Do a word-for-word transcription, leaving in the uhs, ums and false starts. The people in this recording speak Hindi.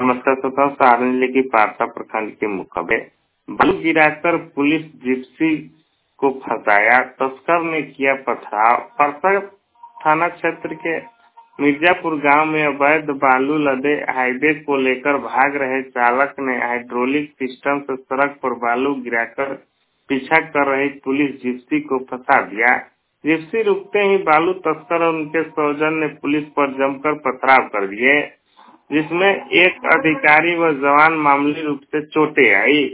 नमस्कार श्रोताओं, सारण जिले की पारसा प्रखंड के मुखबे बालू गिराकर पुलिस जिप्सी को फंसाया, तस्कर ने किया पथराव। पारसा थाना क्षेत्र के मिर्जापुर गांव में अवैध बालू लदे हाईवे को लेकर भाग रहे चालक ने हाइड्रोलिक सिस्टम से सड़क पर बालू गिराकर पीछा कर रही पुलिस जिप्सी को फंसा दिया। जिप्सी रुकते ही बालू तस्कर और उनके सौजन ने पुलिस पर जमकर पथराव कर दिए, जिसमें एक अधिकारी व जवान मामूली रूप से चोटें आई।